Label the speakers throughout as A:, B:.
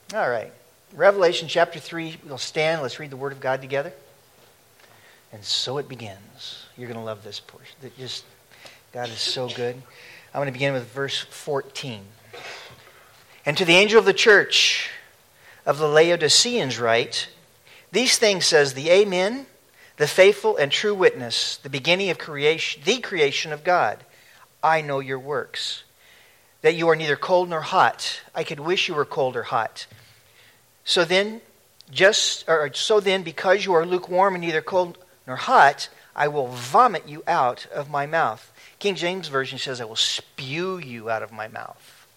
A: All right. Revelation chapter 3. We'll stand. Let's read the Word of God together. And so it begins. You're going to love this portion. God is so good. I'm going to begin with verse 14. And to the angel of the church of the Laodiceans write, these things says the Amen, the faithful and true witness, the beginning of creation, the creation of God. I know your works, that you are neither cold nor hot. I could wish you were cold or hot. So then, because you are lukewarm and neither cold nor hot, I will vomit you out of my mouth. King James Version says, I will spew you out of my mouth.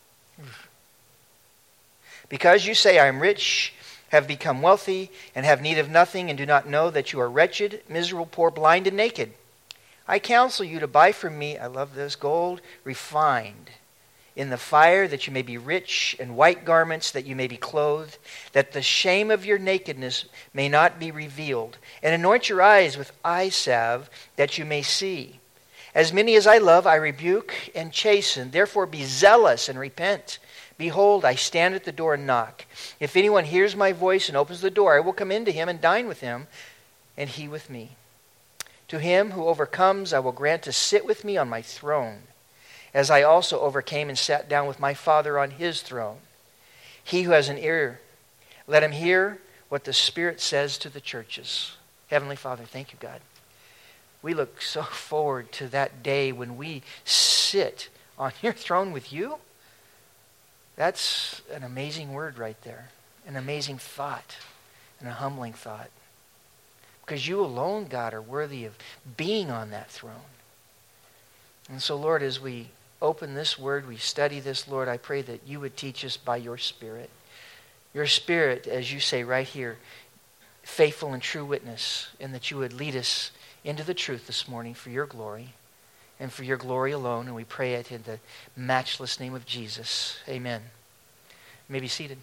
A: Because you say, I am rich, have become wealthy, and have need of nothing, and do not know that you are wretched, miserable, poor, blind, and naked. I counsel you to buy from me, I love this, gold refined in the fire, that you may be rich, and white garments, that you may be clothed, that the shame of your nakedness may not be revealed, and anoint your eyes with eye salve, that you may see. As many as I love, I rebuke and chasten. Therefore be zealous and repent. Behold, I stand at the door and knock. If anyone hears my voice and opens the door, I will come into him and dine with him, and he with me. To him who overcomes, I will grant to sit with me on my throne, as I also overcame and sat down with my Father on his throne. He who has an ear, let him hear what the Spirit says to the churches. Heavenly Father, thank you, God. We look so forward to that day when we sit on your throne with you. That's an amazing word right there. An amazing thought. And a humbling thought. Because you alone, God, are worthy of being on that throne. And so, Lord, as we open this word, we study this, Lord, I pray that you would teach us by your Spirit. Your Spirit, as you say right here, faithful and true witness, and that you would lead us into the truth this morning for your glory and for your glory alone. And we pray it in the matchless name of Jesus. Amen. You may be seated.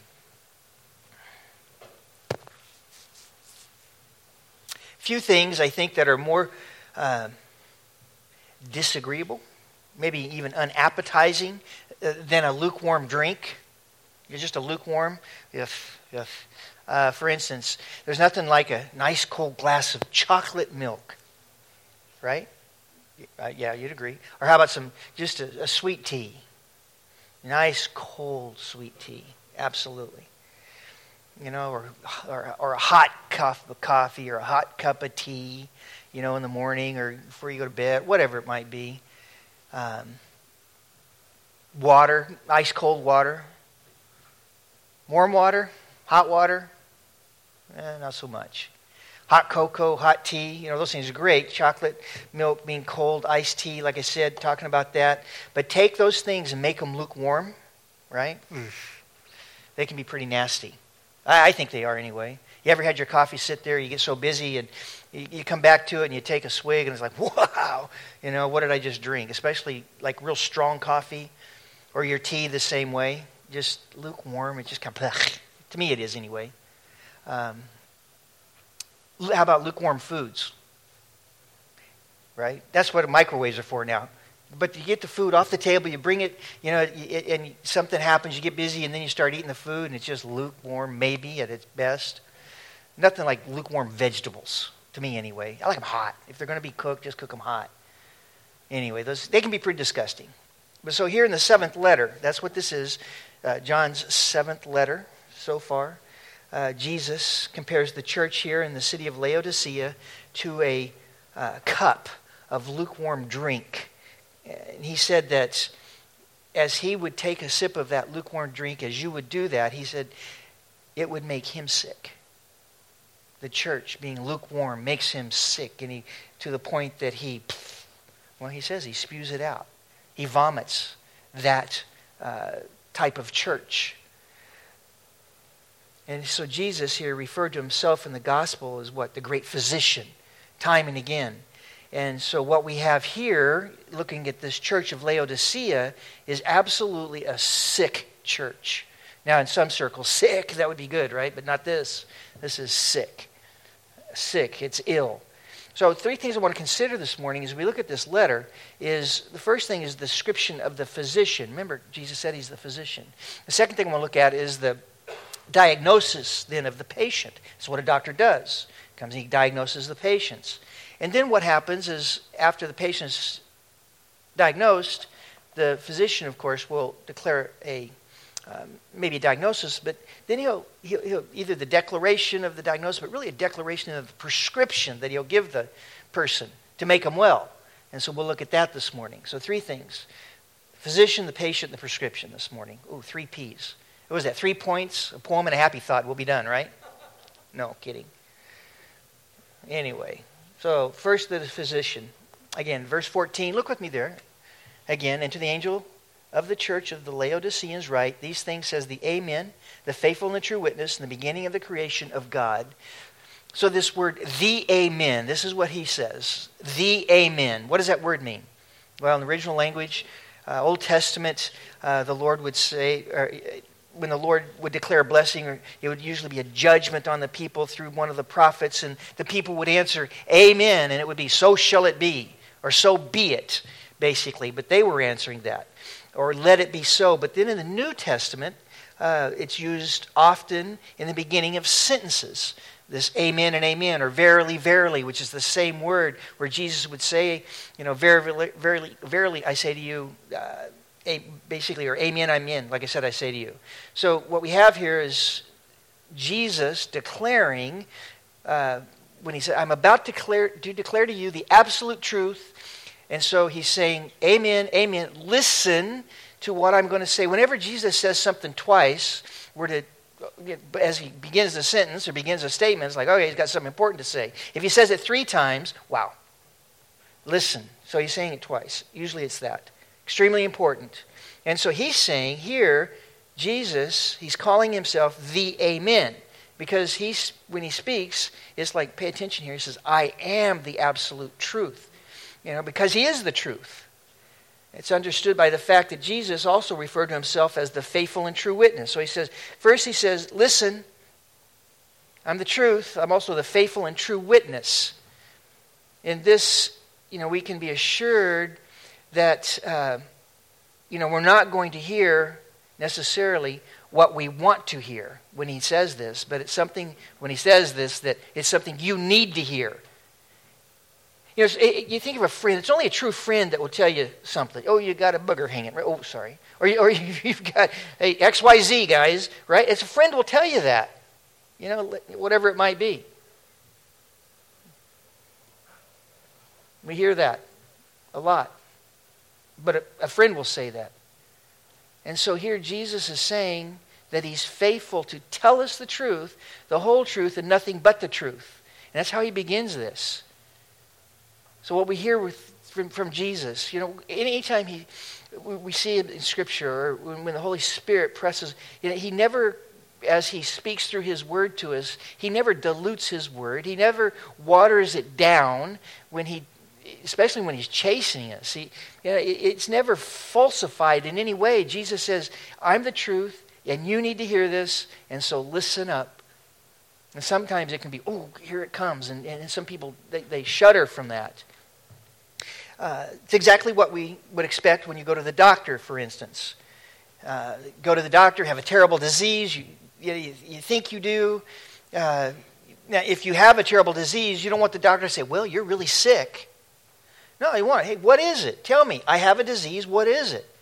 A: Few things I think that are more disagreeable, maybe even unappetizing than a lukewarm drink. You're just a lukewarm. For instance, there's nothing like a nice cold glass of chocolate milk, right? Yeah, you'd agree. Or how about just a sweet tea? Nice cold sweet tea, absolutely. You know, or a hot cup of coffee or a hot cup of tea, you know, in the morning or before you go to bed, whatever it might be. Water, ice cold water. Warm water, hot water, not so much. Hot cocoa, hot tea, you know, those things are great. Chocolate, milk being cold, iced tea, like I said, talking about that. But take those things and make them lukewarm, right? They can be pretty nasty. I think they are anyway. You ever had your coffee sit there, you get so busy, and you come back to it and you take a swig, and it's like, wow, you know, what did I just drink? Especially like real strong coffee, or your tea the same way. Just lukewarm, it just kind of, to me it is anyway. How about lukewarm foods? Right? That's what microwaves are for now. But you get the food off the table, you bring it, you know, and something happens, you get busy, and then you start eating the food, and it's just lukewarm, maybe at its best. Nothing like lukewarm vegetables, to me anyway. I like them hot. If they're going to be cooked, just cook them hot. Anyway, they can be pretty disgusting. But so here in the 7th letter, that's what this is, John's 7th letter so far. Jesus compares the church here in the city of Laodicea to a cup of lukewarm drink. And he said that as he would take a sip of that lukewarm drink, as you would do that, he said it would make him sick. The church being lukewarm makes him sick, and to the point that he says he spews it out. He vomits that type of church. And so Jesus here referred to himself in the gospel as what? The great physician, time and again. And so what we have here, looking at this church of Laodicea, is absolutely a sick church. Now in some circles, sick, that would be good, right? But not this. This is sick. Sick, it's ill. So 3 things I want to consider this morning as we look at this letter is, the first thing is the description of the physician. Remember, Jesus said he's the physician. The second thing I want to look at is the diagnosis then of the patient. That's what a doctor does. Comes and he diagnoses the patients. And then what happens is after the patient's diagnosed, the physician, of course, will declare maybe a diagnosis, but then he'll either the declaration of the diagnosis, but really a declaration of the prescription that he'll give the person to make them well. And so we'll look at that this morning. So 3 things. Physician, the patient, and the prescription this morning. Ooh, 3 P's. What was that? 3 points, a poem, and a happy thought. We'll be done, right? No, kidding. Anyway, so first the physician. Again, verse 14. Look with me there. Again, and to the angel of the church of the Laodiceans write, these things says the Amen, the faithful and the true witness, in the beginning of the creation of God. So this word, the Amen, this is what he says. The Amen. What does that word mean? Well, in the original language, Old Testament, the Lord would say, or when the Lord would declare a blessing, or it would usually be a judgment on the people through one of the prophets, and the people would answer, Amen, and it would be, so shall it be, or so be it, basically. But they were answering that, or let it be so. But then in the New Testament, it's used often in the beginning of sentences. This amen and amen, or verily, verily, which is the same word where Jesus would say, verily, verily, verily, I say to you, basically, or amen, amen, like I said, I say to you. So what we have here is Jesus declaring, when he said, I'm about to declare to you the absolute truth. And so he's saying, amen, amen, listen to what I'm going to say. Whenever Jesus says something twice, as he begins the sentence or begins a statement, it's like, okay, he's got something important to say. If he says it 3 times, wow, listen. So he's saying it twice. Usually it's that. Extremely important. And so he's saying here, Jesus, he's calling himself the Amen. Because when he speaks, it's like, pay attention here. He says, I am the absolute truth. Because he is the truth. It's understood by the fact that Jesus also referred to himself as the faithful and true witness. So he says, listen, I'm the truth. I'm also the faithful and true witness. In this, we can be assured that, we're not going to hear necessarily what we want to hear when he says this, but it's something, when he says this, that it's something you need to hear. You think of a friend, it's only a true friend that will tell you something. Oh, you got a booger hanging. Oh, sorry. Or you've got, hey, XYZ, guys, right? It's a friend will tell you that. Whatever it might be. We hear that a lot. But a friend will say that. And so here Jesus is saying that he's faithful to tell us the truth, the whole truth, and nothing but the truth. And that's how he begins this. So what we hear from Jesus, anytime we see it in Scripture, or when the Holy Spirit presses, he never, as he speaks through his word to us, he never dilutes his word. He never waters it down especially when he's chasing us. It's never falsified in any way. Jesus says, I'm the truth, and you need to hear this, and so listen up. And sometimes it can be, oh, here it comes, and some people, they shudder from that. It's exactly what we would expect when you go to the doctor, for instance. Go to the doctor, have a terrible disease, you think you do. Now, if you have a terrible disease, you don't want the doctor to say, well, you're really sick. No, you want, hey, what is it? Tell me, I have a disease, what is it?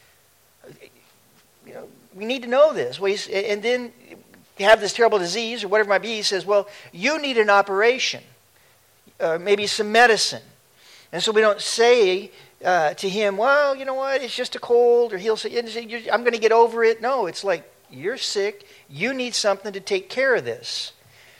A: We need to know this. And then you have this terrible disease, or whatever it might be, he says, well, you need an operation, maybe some medicine. And so we don't say to him, well, you know what, it's just a cold, or he'll say, I'm going to get over it. No, it's like, you're sick, you need something to take care of this.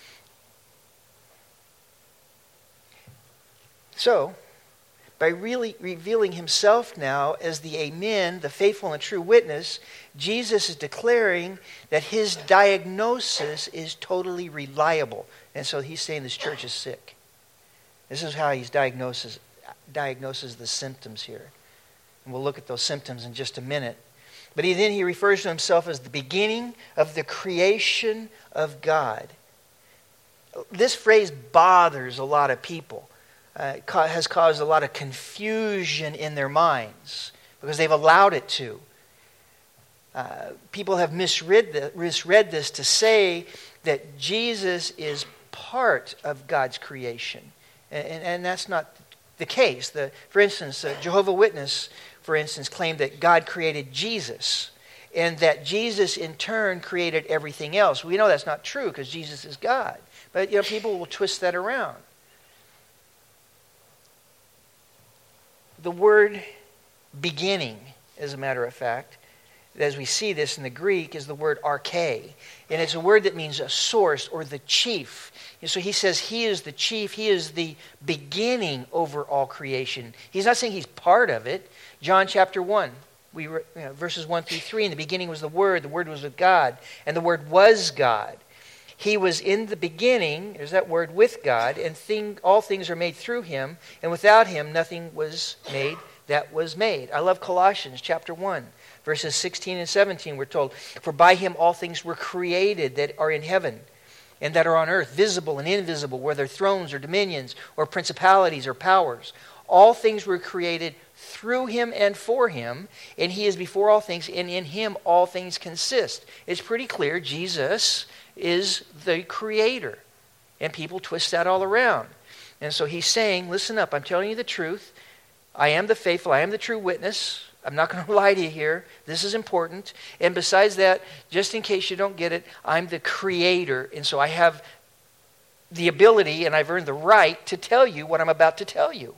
A: So, by really revealing himself now as the Amen, the faithful and true witness, Jesus is declaring that his diagnosis is totally reliable. And so he's saying this church is sick. This is how he diagnoses the symptoms here. And we'll look at those symptoms in just a minute. But then he refers to himself as the beginning of the creation of God. This phrase bothers a lot of people. Has caused a lot of confusion in their minds because they've allowed it to. people have misread this to say that Jesus is part of God's creation. And that's not the case. For instance, Jehovah's Witness, for instance, claimed that God created Jesus and that Jesus in turn created everything else. We know that's not true because Jesus is God. But people will twist that around. The word beginning, as a matter of fact, as we see this in the Greek, is the word arche. And it's a word that means a source or the chief. And so he says he is the chief. He is the beginning over all creation. He's not saying he's part of it. John chapter 1, verses 1 through 3, in the beginning was the Word was with God, and the Word was God. He was in the beginning, there's that word, with God, and all things are made through him, and without him nothing was made that was made. I love Colossians chapter 1, verses 16 and 17. We're told, for by him all things were created that are in heaven and that are on earth, visible and invisible, whether thrones or dominions or principalities or powers. All things were created through him and for him, and he is before all things, and in him all things consist. It's pretty clear Jesus is the creator, and people twist that all around. And so he's saying, listen up, I'm telling you the truth. I am the faithful, I am the true witness. I'm not going to lie to you here. This is important. And besides that, just in case you don't get it, I'm the creator, and so I have the ability and I've earned the right to tell you what I'm about to tell you.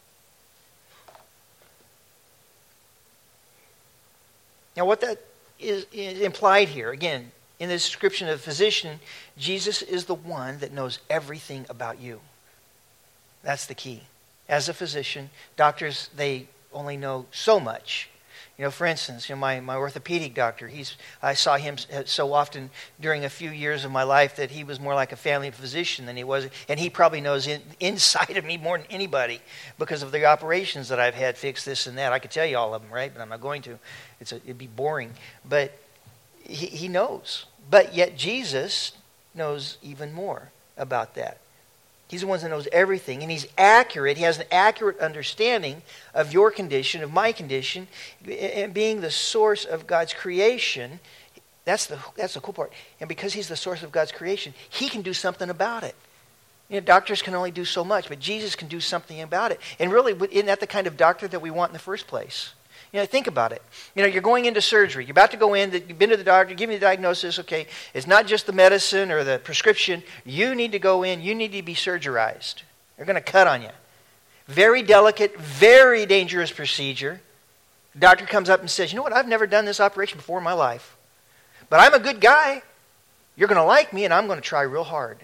A: Now what that is implied here, again, in the description of physician, Jesus is the one that knows everything about you. That's the key. As a physician, doctors, they only know so much. For instance, my orthopedic doctor, I saw him so often during a few years of my life that he was more like a family physician than he was, and he probably knows inside of me more than anybody because of the operations that I've had, fixed this and that. I could tell you all of them, right? But I'm not going to. It'd be boring. But he knows. But yet Jesus knows even more about that. He's the one that knows everything, and he's accurate. He has an accurate understanding of your condition, of my condition, and being the source of God's creation. That's the cool part. And because he's the source of God's creation, he can do something about it. Doctors can only do so much, but Jesus can do something about it. And really, isn't that the kind of doctor that we want in the first place? Think about it. You're going into surgery. You're about to go in. You've been to the doctor. Give me the diagnosis. Okay, it's not just the medicine or the prescription. You need to go in. You need to be surgerized. They're going to cut on you. Very delicate, very dangerous procedure. The doctor comes up and says, you know what? I've never done this operation before in my life. But I'm a good guy. You're going to like me, and I'm going to try real hard.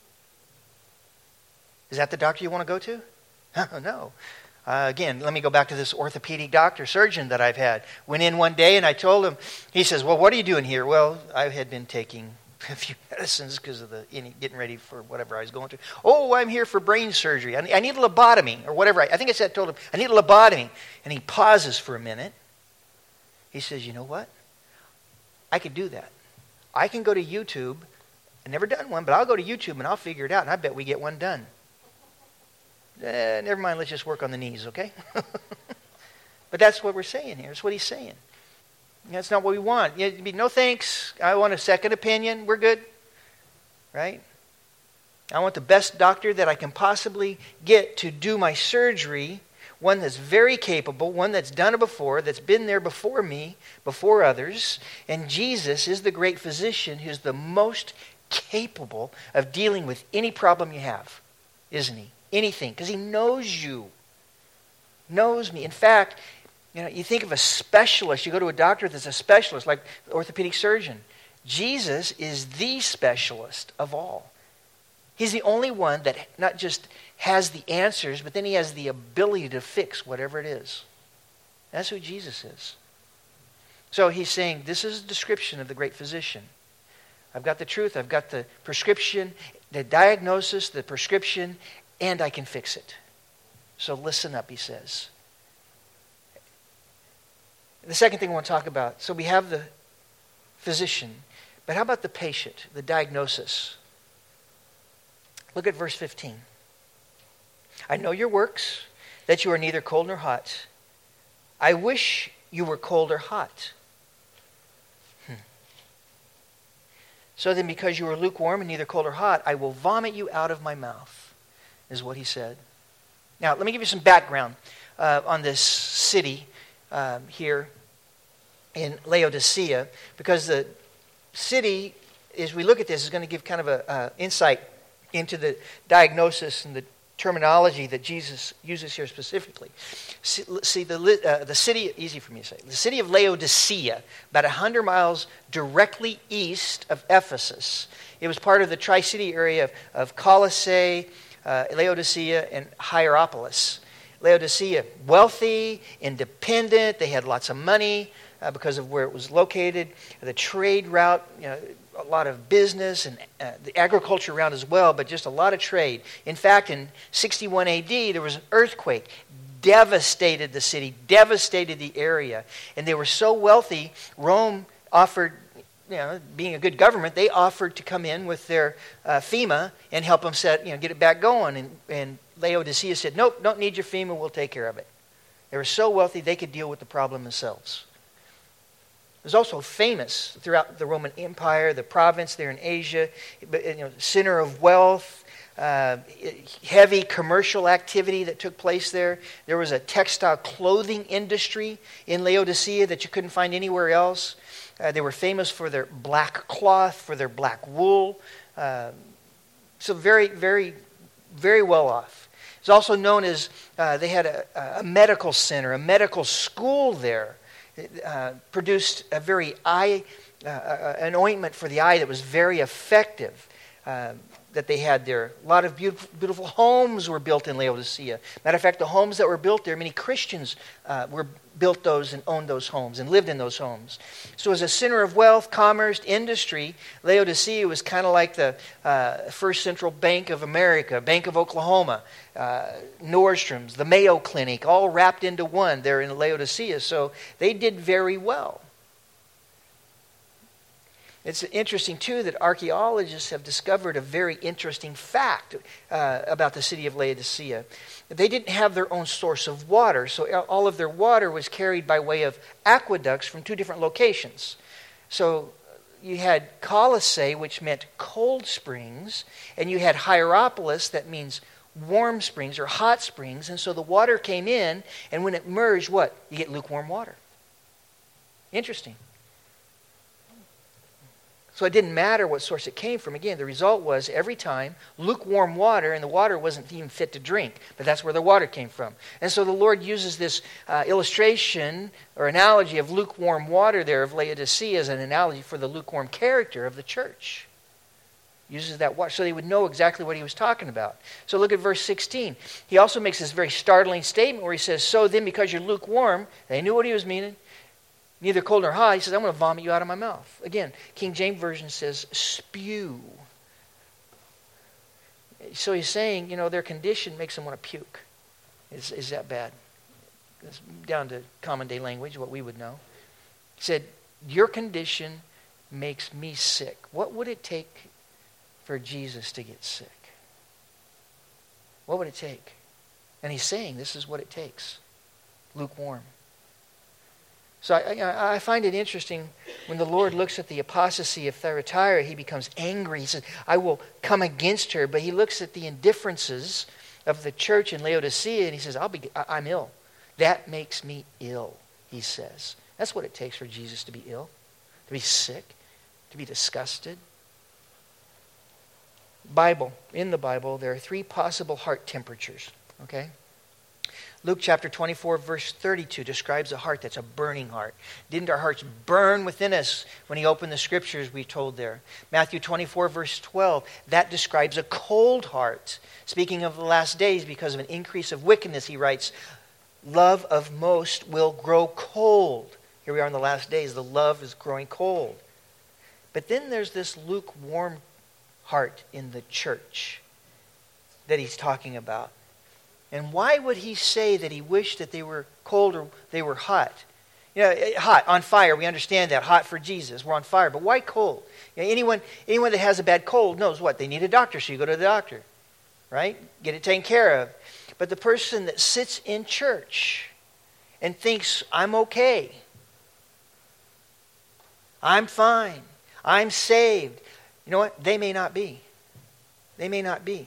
A: Is that the doctor you want to go to? No. Again, let me go back to this orthopedic surgeon that I've had. Went in one day and I told him, he says, well, what are you doing here? Well, I had been taking a few medicines because of getting ready for whatever I was going to. Oh, I'm here for brain surgery. I need a lobotomy or whatever. I think I told him, I need a lobotomy. And he pauses for a minute. He says, you know what? I could do that. I can go to YouTube. I've never done one, but I'll go to YouTube and I'll figure it out. And I bet we get one done. Never mind, let's just work on the knees, okay? But that's what we're saying here. That's what he's saying. That's not what we want. No thanks. I want a second opinion. We're good. Right? I want the best doctor that I can possibly get to do my surgery. One that's very capable. One that's done it before. That's been there before me. Before others. And Jesus is the great physician who's the most capable of dealing with any problem you have. Isn't he? Anything, because he knows you, knows me. In fact, you think of a specialist. You go to a doctor that's a specialist, like the orthopedic surgeon. Jesus is the specialist of all. He's the only one that not just has the answers, but then he has the ability to fix whatever it is. That's who Jesus is. So he's saying, this is a description of the great physician. I've got the truth, I've got the prescription, the diagnosis, the prescription, and I can fix it. So listen up, he says. The second thing I want to talk about, so we have the physician, but how about the patient, the diagnosis? Look at verse 15. I know your works, that you are neither cold nor hot. I wish you were cold or hot. So then, because you are lukewarm and neither cold or hot, I will vomit you out of my mouth, is what he said. Now, let me give you some background on this city here in Laodicea, because the city, as we look at this, is going to give kind of an insight into the diagnosis and the terminology that Jesus uses here specifically. See, the city, easy for me to say, the city of Laodicea, about 100 miles directly east of Ephesus. It was part of the Tri-City area of Colossae, Laodicea, and Hierapolis. Laodicea, wealthy, independent, they had lots of money because of where it was located. The trade route, a lot of business and the agriculture around as well, but just a lot of trade. In fact, in 61 AD, there was an earthquake, devastated the city, devastated the area. And they were so wealthy, Rome offered, being a good government, they offered to come in with their FEMA and help them get it back going. And Laodicea said, nope, don't need your FEMA, we'll take care of it. They were so wealthy, they could deal with the problem themselves. It was also famous throughout the Roman Empire, the province there in Asia, center of wealth, heavy commercial activity that took place there. There was a textile clothing industry in Laodicea that you couldn't find anywhere else. They were famous for their black cloth, for their black wool. So very, very, very well off. It's also known as, they had a medical center, a medical school there. Produced a very an ointment for the eye that was very effective that they had there. A lot of beautiful homes were built in Laodicea. Matter of fact, the homes that were built there, many Christians built those and owned those homes and lived in those homes. So as a center of wealth, commerce, industry, Laodicea was kind of like the First Central Bank of America, Bank of Oklahoma, Nordstrom's, the Mayo Clinic, all wrapped into one there in Laodicea. So they did very well. It's interesting, too, that archaeologists have discovered a very interesting fact about the city of Laodicea. They didn't have their own source of water, so all of their water was carried by way of aqueducts from two different locations. So you had Colossae, which meant cold springs, and you had Hierapolis, that means warm springs or hot springs, and so the water came in, and when it merged, what? You get lukewarm water. Interesting. So it didn't matter what source it came from. Again, the result was every time lukewarm water, and the water wasn't even fit to drink, but that's where the water came from. And so the Lord uses this illustration or analogy of lukewarm water there of Laodicea as an analogy for the lukewarm character of the church. Uses that water so they would know exactly what he was talking about. So look at verse 16. He also makes this very startling statement where he says, so then because you're lukewarm, they knew what he was meaning, neither cold nor hot, he says, I'm going to vomit you out of my mouth. Again, King James Version says, spew. So he's saying, their condition makes them want to puke. Is that bad? It's down to common day language, what we would know. He said, your condition makes me sick. What would it take for Jesus to get sick? What would it take? And he's saying this is what it takes. Lukewarm. So I find it interesting when the Lord looks at the apostasy of Thyatira, he becomes angry. He says, I will come against her. But he looks at the indifferences of the church in Laodicea and he says, I'm ill. That makes me ill, he says. That's what it takes for Jesus to be ill, to be sick, to be disgusted. In the Bible, there are three possible heart temperatures, okay? Luke chapter 24, verse 32 describes a heart that's a burning heart. Didn't our hearts burn within us when he opened the scriptures, we told there? Matthew 24, verse 12, that describes a cold heart. Speaking of the last days, because of an increase of wickedness, he writes, love of most will grow cold. Here we are in the last days. The love is growing cold. But then there's this lukewarm heart in the church that he's talking about. And why would he say that he wished that they were cold or they were hot? Hot, on fire, we understand that. Hot for Jesus, we're on fire. But why cold? Anyone that has a bad cold knows what? They need a doctor, so you go to the doctor, right? Get it taken care of. But the person that sits in church and thinks, I'm okay, I'm fine, I'm saved, You know what? They may not be. They may not be.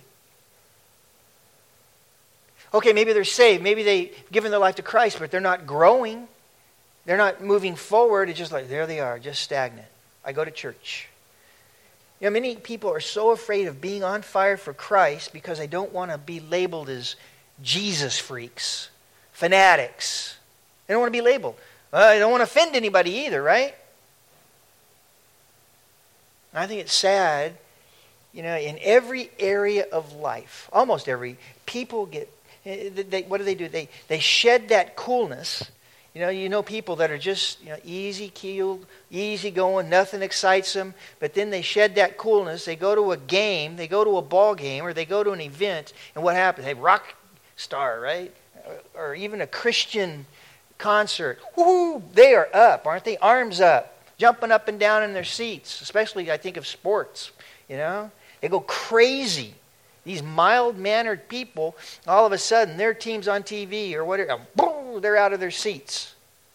A: Okay, maybe they're saved. Maybe they've given their life to Christ, but they're not growing. They're not moving forward. It's just like, there they are, just stagnant. I go to church. You know, many people are so afraid of being on fire for Christ because they don't want to be labeled as Jesus freaks, fanatics. They don't want to be labeled. They don't want to offend anybody either, right? And I think it's sad, you know, in every area of life, almost every, people get, what do? They shed that coolness. You know people that are just easy-keeled, easy-going, nothing excites them, but then they shed that coolness. They go to a game, they go to a ball game, or they go to an event, and what happens? Hey, rock star, right? Or even a Christian concert. Woo! They are up, aren't they? Arms up, jumping up and down in their seats, especially I think of sports, you know? They go crazy. These mild-mannered people, all of a sudden, their team's on TV or whatever, boom, they're out of their seats.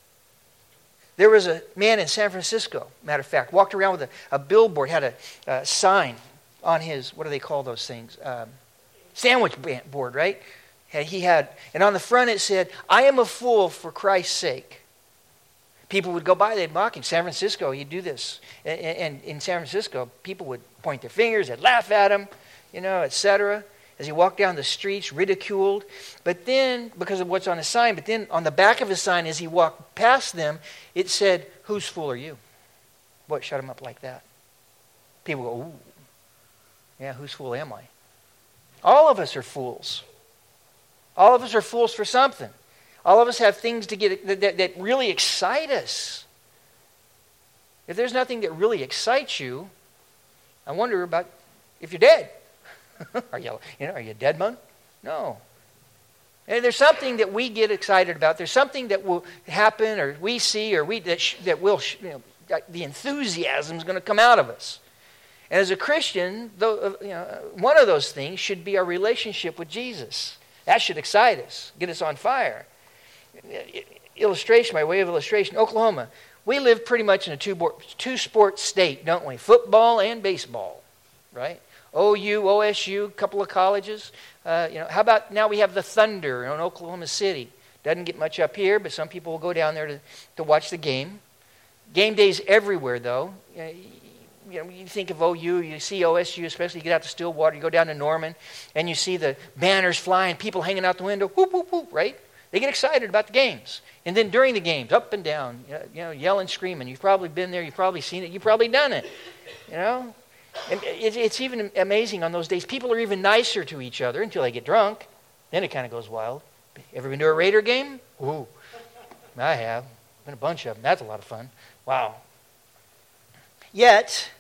A: There was a man in San Francisco, matter of fact, walked around with a billboard, had a sign on his, what do they call those things? Sandwich board, right? And on the front it said, "I am a fool for Christ's sake." People would go by, they'd mock him. San Francisco, he'd do this. And in San Francisco, people would point their fingers, they'd laugh at him, etc. As he walked down the streets, ridiculed. But then, because of what's on his sign, but then on the back of his sign, as he walked past them, it said, "Whose fool are you?" What shut him up like that? People go, "Ooh, yeah, whose fool am I?" All of us are fools. All of us are fools for something. All of us have things to get that really excite us. If there's nothing that really excites you, I wonder about if you're dead. Are you a dead man? No. And there's something that we get excited about. There's something that will happen, or we see, or that will, the enthusiasm is going to come out of us. And as a Christian, one of those things should be our relationship with Jesus. That should excite us, get us on fire. Illustration, by way of illustration, Oklahoma, we live pretty much in a two-sport state, don't we? Football and baseball, right? OU, OSU, a couple of colleges. How about now we have the Thunder in Oklahoma City? Doesn't get much up here, but some people will go down there to watch the game. Game days everywhere, though. You think of OU, you see OSU, especially you get out to Stillwater, you go down to Norman, and you see the banners flying, people hanging out the window, whoop, whoop, whoop, right? They get excited about the games. And then during the games, up and down, yelling, screaming. You've probably been there, you've probably seen it, you've probably done it, And it's even amazing on those days. People are even nicer to each other until they get drunk. Then it kind of goes wild. Ever been to a Raider game? Ooh, I have. Been a bunch of them. That's a lot of fun. Wow. Yet,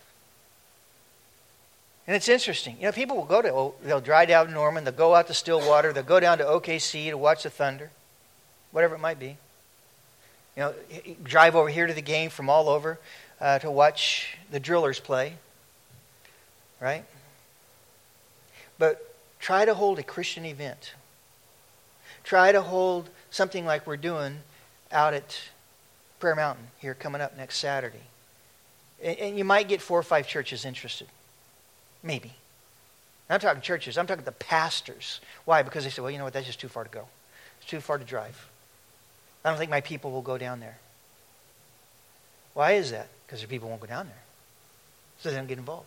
A: and it's interesting. People will they'll drive down to Norman, they'll go out to Stillwater, they'll go down to OKC to watch the Thunder, whatever it might be. Drive over here to the game from all over to watch the Drillers play. Right? But try to hold a Christian event. Try to hold something like we're doing out at Prayer Mountain here coming up next Saturday. And you might get 4 or 5 churches interested. Maybe. I'm talking churches. I'm talking the pastors. Why? Because they say, well, you know what? That's just too far to go. It's too far to drive. I don't think my people will go down there. Why is that? Because their people won't go down there. So they don't get involved.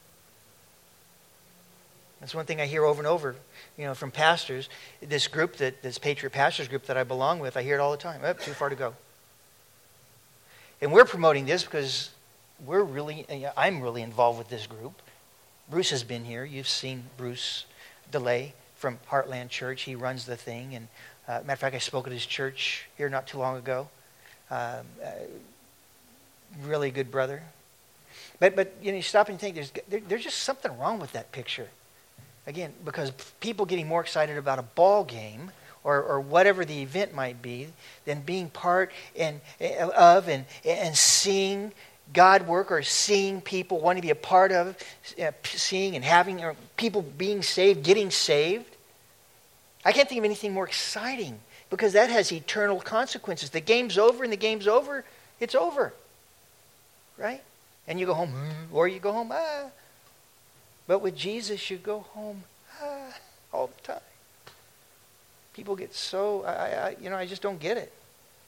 A: That's one thing I hear over and over, from pastors. This group, this Patriot Pastors group that I belong with, I hear it all the time. Oh, too far to go. And we're promoting this because I'm really involved with this group. Bruce has been here. You've seen Bruce DeLay from Heartland Church. He runs the thing. And matter of fact, I spoke at his church here not too long ago. Really good brother. But you stop and think there's just something wrong with that picture. Again, because people getting more excited about a ball game or whatever the event might be than being part of and seeing God work, or seeing people wanting to be a part of, seeing and having people being saved, getting saved. I can't think of anything more exciting, because that has eternal consequences. The game's over, and the game's over, it's over. Right? And you go home, or you go home, But with Jesus, you go home all the time. People get so, I just don't get it.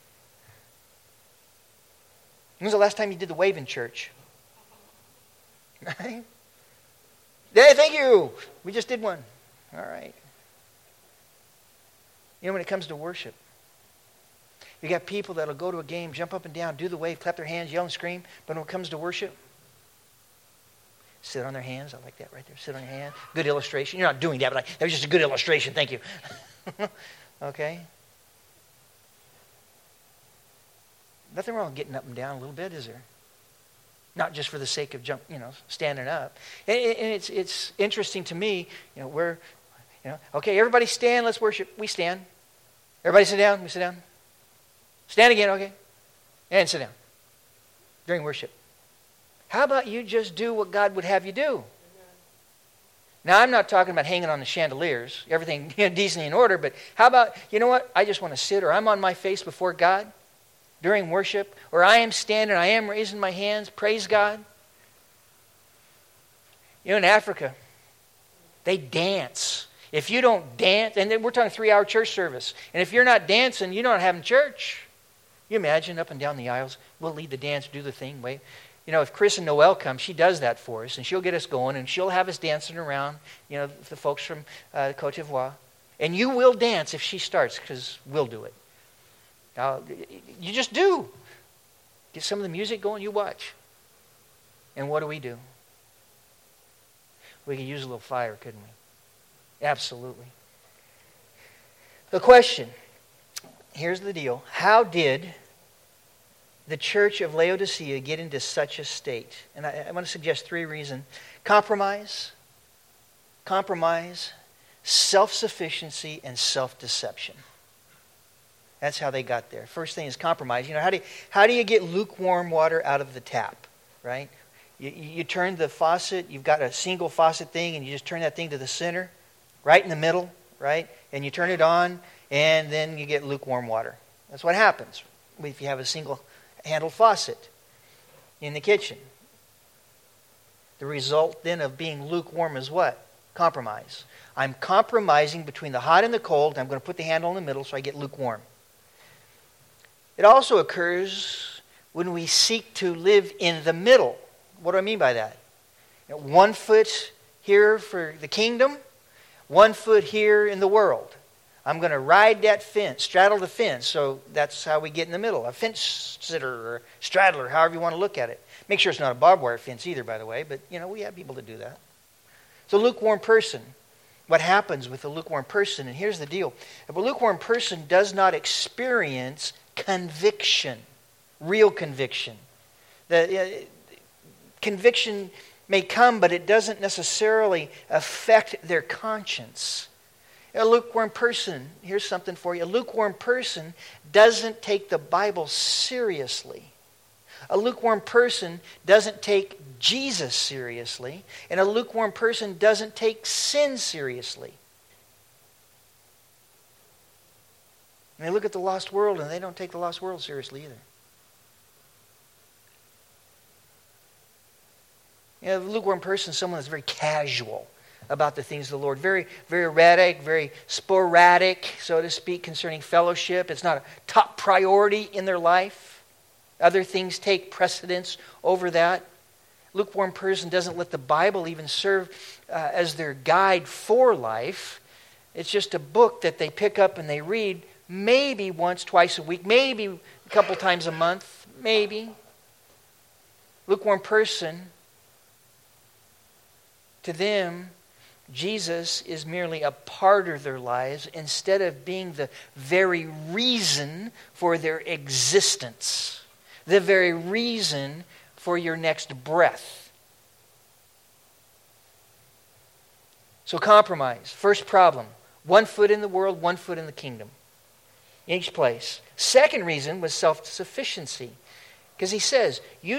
A: When was the last time you did the wave in church? Right? Hey, thank you. We just did one. All right. You know, when it comes to worship, you got people that'll go to a game, jump up and down, do the wave, clap their hands, yell and scream. But when it comes to worship, sit on their hands. I like that right there. Sit on your hands. Good illustration. You're not doing that, but that was just a good illustration. Thank you. Okay. Nothing wrong with getting up and down a little bit, is there? Not just for the sake of standing up. And it's interesting to me, we're, okay, everybody stand, let's worship. We stand. Everybody sit down, we sit down. Stand again, okay. And sit down. During worship. How about you just do what God would have you do? Now, I'm not talking about hanging on the chandeliers, everything decently in order, but how about, you know what, I just want to sit, or I'm on my face before God during worship, or I am standing, I am raising my hands, praise God. In Africa, they dance. If you don't dance, and then we're talking 3-hour church service, and if you're not dancing, you're not having church. You imagine up and down the aisles, we'll lead the dance, do the thing, wait. If Chris and Noelle come, she does that for us, and she'll get us going, and she'll have us dancing around, the folks from Côte d'Ivoire. And you will dance if she starts, because we'll do it. You just do. Get some of the music going, you watch. And what do? We could use a little fire, couldn't we? Absolutely. The question, here's the deal. How did the church of Laodicea get into such a state? And I want to suggest 3 reasons. Compromise, self-sufficiency, and self-deception. That's how they got there. First thing is compromise. How do you get lukewarm water out of the tap, right? You turn the faucet, you've got a single faucet thing, and you just turn that thing to the center, right in the middle, right? And you turn it on, and then you get lukewarm water. That's what happens if you have a single handle faucet in the kitchen. The result then of being lukewarm is what? Compromise. I'm compromising between the hot and the cold, and I'm going to put the handle in the middle so I get lukewarm. It also occurs when we seek to live in the middle. What do I mean by that? 1 foot here for the kingdom, 1 foot here in the world. I'm going to ride that fence, straddle the fence. So that's how we get in the middle. A fence sitter or straddler, however you want to look at it. Make sure it's not a barbed wire fence either, by the way. But, we have people that do that. So lukewarm person. What happens with a lukewarm person? And here's the deal. If a lukewarm person does not experience conviction, real conviction. Conviction may come, but it doesn't necessarily affect their conscience. A lukewarm person, here's something for you. A lukewarm person doesn't take the Bible seriously. A lukewarm person doesn't take Jesus seriously. And a lukewarm person doesn't take sin seriously. And they look at the lost world and they don't take the lost world seriously either. A lukewarm person is someone that's very casual about the things of the Lord. Very, very erratic, very sporadic, so to speak, concerning fellowship. It's not a top priority in their life. Other things take precedence over that. Lukewarm person doesn't let the Bible even serve as their guide for life. It's just a book that they pick up and they read maybe once, twice a week, maybe a couple times a month, maybe. Lukewarm person, to them, Jesus is merely a part of their lives instead of being the very reason for their existence, the very reason for your next breath. So compromise. First problem, 1 foot in the world, 1 foot in the kingdom. Each place. Second reason was self-sufficiency. Because he says,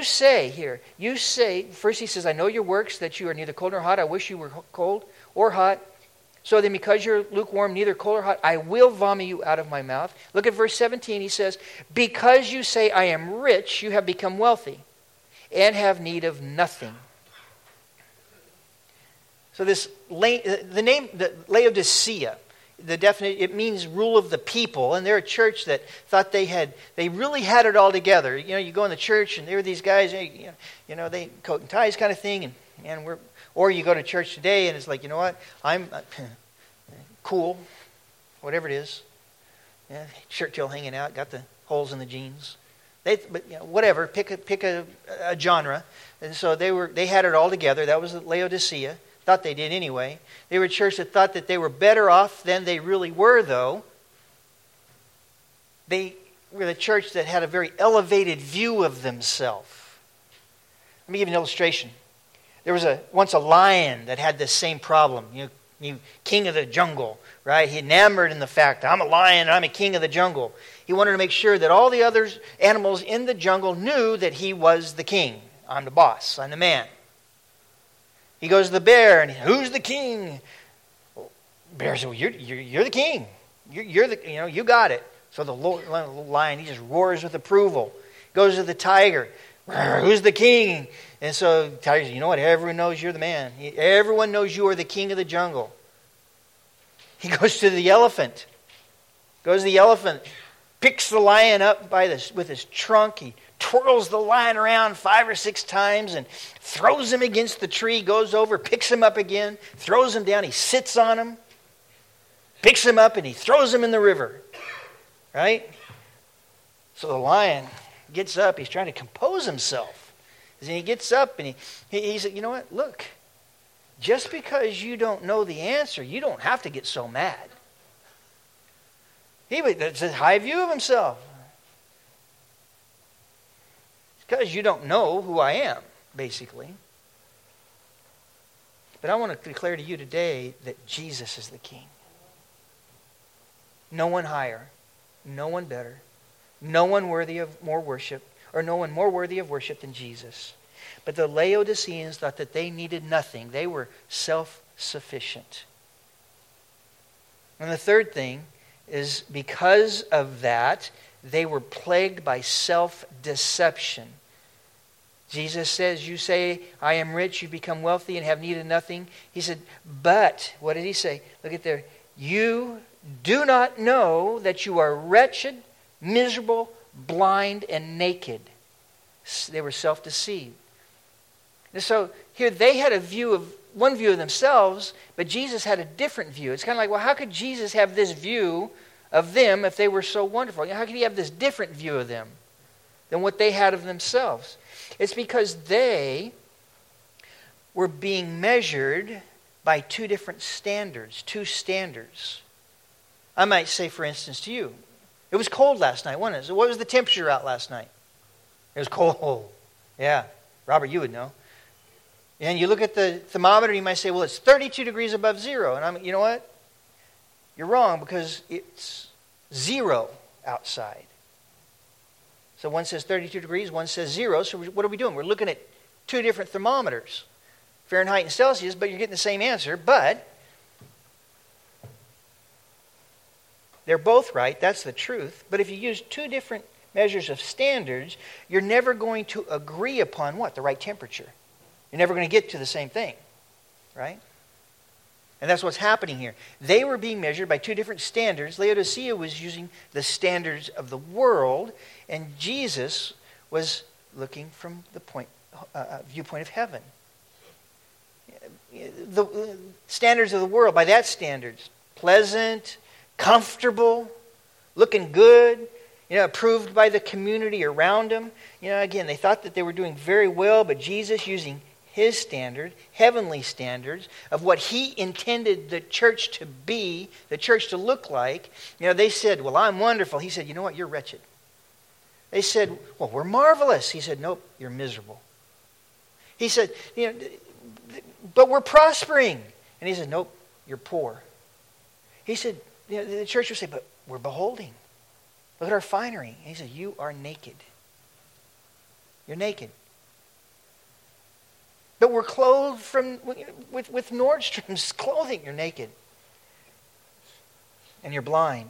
A: first he says, I know your works, that you are neither cold nor hot. I wish you were cold or hot. So then because you're lukewarm, neither cold or hot, I will vomit you out of my mouth. Look at verse 17. He says, because you say I am rich, you have become wealthy and have need of nothing. So the name Laodicea, it means rule of the people, and they're a church that thought they really had it all together. You go in the church and there were these guys, they coat and ties kind of thing, or you go to church today and it's like, you know what, I'm cool, whatever it is, shirt tail hanging out, got the holes in the jeans, whatever, pick a genre, and so they had it all together. That was Laodicea. Thought they did anyway. They were a church that thought that they were better off than they really were, though. They were the church that had a very elevated view of themselves. Let me give you an illustration. There was once a lion that had this same problem. King of the jungle, right? He enamored in the fact, I'm a lion and I'm a king of the jungle. He wanted to make sure that all the other animals in the jungle knew that he was the king. I'm the boss. I'm the man. He goes to the bear, and who's the king? Bear says, well, you're the king. You got it. So the little lion, he just roars with approval. Goes to the tiger, who's the king? And so the tiger says, you know what? Everyone knows you're the man. Everyone knows you are the king of the jungle. He goes to the elephant. Picks the lion up with his trunk. He twirls the lion around 5 or 6 times and throws him against the tree, goes over, picks him up again, throws him down, he sits on him, picks him up, and he throws him in the river. Right? So the lion gets up, he's trying to compose himself. And he gets up and he said, you know what, look, just because you don't know the answer, you don't have to get so mad. That's a high view of himself. Because you don't know who I am, basically. But I want to declare to you today that Jesus is the King. No one higher, no one better, no one worthy of more worship, or no one more worthy of worship than Jesus. But the Laodiceans thought that they needed nothing. They were self-sufficient. And the third thing is because of that, they were plagued by self-deception. Jesus says, you say, I am rich, you become wealthy and have need of nothing. He said, but, what did he say? Look at there. You do not know that you are wretched, miserable, blind, and naked. They were self-deceived. And so here they had one view of themselves, but Jesus had a different view. It's kind of like, well, how could Jesus have this view of them if they were so wonderful? How could he have this different view of them than what they had of themselves? It's because they were being measured by two different standards, two standards. I might say, for instance, to you, it was cold last night, wasn't it? So what was the temperature out last night? It was cold. Yeah, Robert, you would know. And you look at the thermometer, you might say, well, it's 32 degrees above zero. And you know what? You're wrong because it's 0 outside. So one says 32 degrees, one says 0. So what are we doing? We're looking at two different thermometers, Fahrenheit and Celsius, but you're getting the same answer. But they're both right. That's the truth. But if you use two different measures of standards, you're never going to agree upon what? The right temperature. You're never going to get to the same thing, right? And that's what's happening here. They were being measured by two different standards. Laodicea was using the standards of the world, and Jesus was looking from the viewpoint of heaven. The standards of the world, by that standards, pleasant, comfortable, looking good, approved by the community around them. Again, they thought that they were doing very well, but Jesus using his standard, heavenly standards, of what he intended the church to be, the church to look like. They said, well, I'm wonderful. He said, you know what, you're wretched. They said, well, we're marvelous. He said, nope, you're miserable. He said, but we're prospering. And he said, nope, you're poor. He said, the church would say, but we're beholding. Look at our finery. And he said, you are naked. You're naked. But we're clothed with Nordstrom's clothing. You're naked. And you're blind.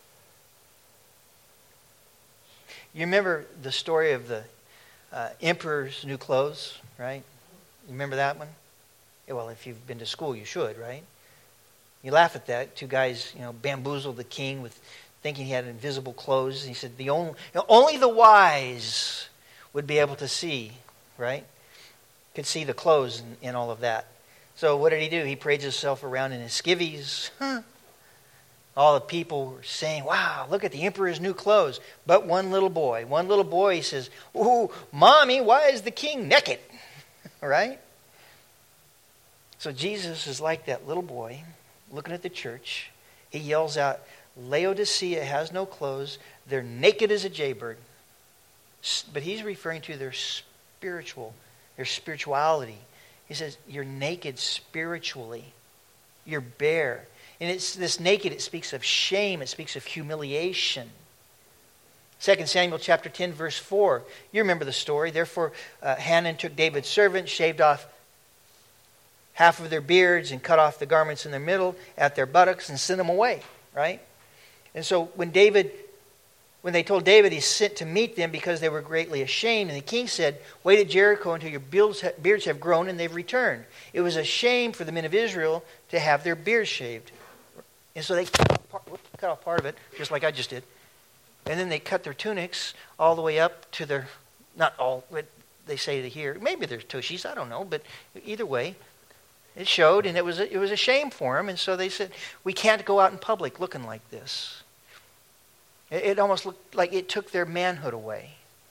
A: You remember the story of the emperor's new clothes, right? You remember that one? Well, if you've been to school, you should, right? You laugh at that. Two guys, bamboozled the king with thinking he had invisible clothes. And he said, only the wise would be able to see, right? Could see the clothes and all of that. So what did he do? He parades himself around in his skivvies. All the people were saying, wow, look at the emperor's new clothes. But one little boy, he says, ooh, Mommy, why is the king naked? Right? So Jesus is like that little boy looking at the church. He yells out, Laodicea has no clothes. They're naked as a jaybird. But he's referring to their spirituality. He says, you're naked spiritually. You're bare. And it's this naked, it speaks of shame. It speaks of humiliation. 2 Samuel chapter 10, verse 4. You remember the story. Therefore, Hanan took David's servants, shaved off half of their beards and cut off the garments in their middle at their buttocks and sent them away. Right? And so when they told David, he sent to meet them because they were greatly ashamed. And the king said, wait at Jericho until your beards have grown and they've returned. It was a shame for the men of Israel to have their beards shaved. And so they cut off part of it, just like I just did. And then they cut their tunics all the way up to their, not all, but they say to here. Maybe there's tushies, I don't know. But either way, it showed, and it was a shame for them. And so they said, we can't go out in public looking like this. It almost looked like it took their manhood away.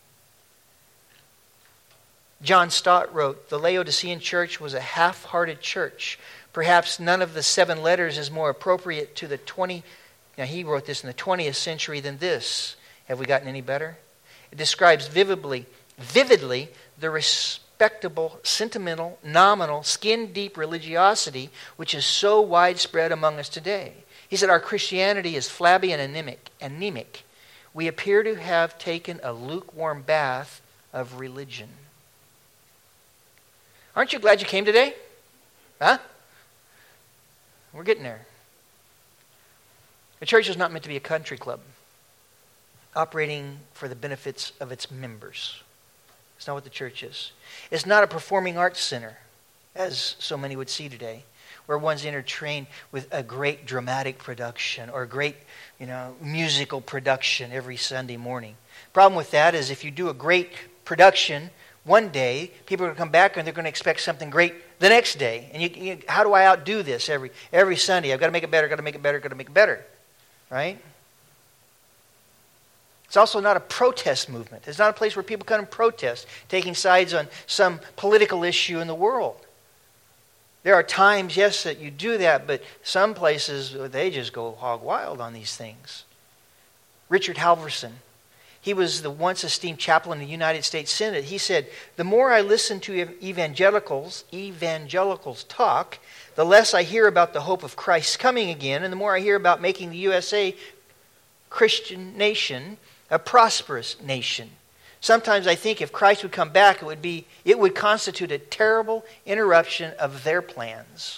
A: John Stott wrote, the Laodicean church was a half-hearted church. Perhaps none of the 7 letters is more appropriate to the now he wrote this in the 20th century than this. Have we gotten any better? It describes vividly the respectable, sentimental, nominal, skin-deep religiosity which is so widespread among us today. He said, our Christianity is flabby and anemic. We appear to have taken a lukewarm bath of religion. Aren't you glad you came today? Huh? We're getting there. The church is not meant to be a country club operating for the benefits of its members. It's not what the church is. It's not a performing arts center, as so many would see today, where one's entertained with a great dramatic production or a great, musical production every Sunday morning. Problem with that is if you do a great production one day, people are going to come back and they're going to expect something great the next day. And how do I outdo this every Sunday? I've got to make it better, got to make it better, got to make it better. Right? It's also not a protest movement. It's not a place where people come and protest, taking sides on some political issue in the world. There are times, yes, that you do that, but some places, they just go hog wild on these things. Richard Halverson, he was the once esteemed chaplain in the United States Senate. He said, the more I listen to evangelicals talk, the less I hear about the hope of Christ's coming again, and the more I hear about making the USA Christian nation a prosperous nation. Sometimes I think if Christ would come back, it would constitute a terrible interruption of their plans.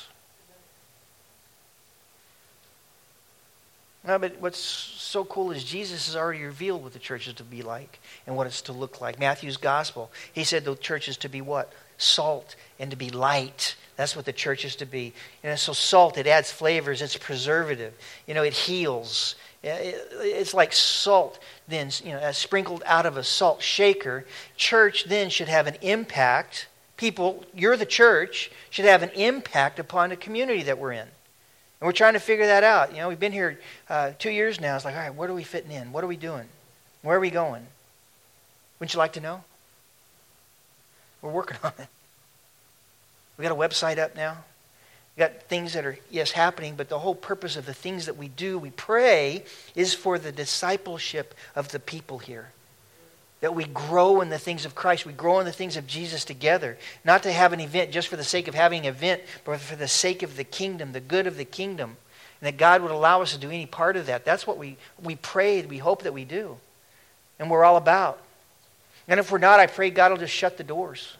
A: No, but what's so cool is Jesus has already revealed what the church is to be like and what it's to look like. Matthew's gospel, he said the church is to be what? Salt and to be light. That's what the church is to be. So salt, it adds flavors, it's preservative. It heals. It's like salt then, sprinkled out of a salt shaker. Church then should have an impact. People, you're the church, should have an impact upon the community that we're in. And we're trying to figure that out. We've been here 2 years now. It's like, all right, where are we fitting in? What are we doing? Where are we going? Wouldn't you like to know? We're working on it. We got a website up now. We got things that are, yes, happening, but the whole purpose of the things that we do, we pray, is for the discipleship of the people here. That we grow in the things of Christ. We grow in the things of Jesus together. Not to have an event just for the sake of having an event, but for the sake of the kingdom, the good of the kingdom. And that God would allow us to do any part of that. That's what we pray, we hope that we do. And we're all about. And if we're not, I pray God will just shut the doors.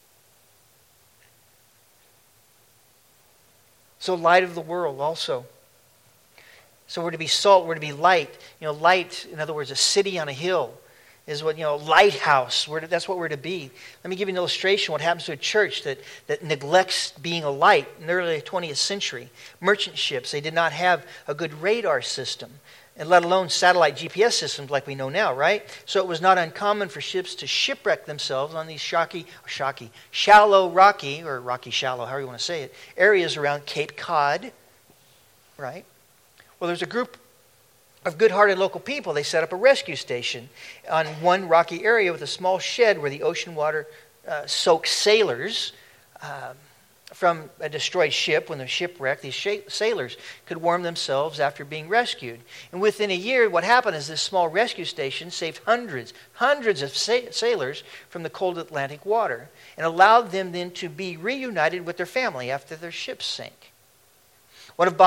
A: So light of the world also. So we're to be salt, we're to be light. Light, in other words, a city on a hill. is what, lighthouse. That's what we're to be. Let me give you an illustration. What happens to a church that neglects being a light in the early 20th century? Merchant ships, they did not have a good radar system, and let alone satellite GPS systems like we know now, right? So it was not uncommon for ships to shipwreck themselves on these shallow, rocky, or rocky shallow, however you want to say it, areas around Cape Cod, right? Well, there's a group of good-hearted local people. They set up a rescue station on one rocky area with a small shed where the ocean water soaked sailors from a destroyed ship. When they're shipwrecked, these sailors could warm themselves after being rescued. And within a year, what happened is this small rescue station saved hundreds of sailors from the cold Atlantic water and allowed them then to be reunited with their family after their ships sank. One of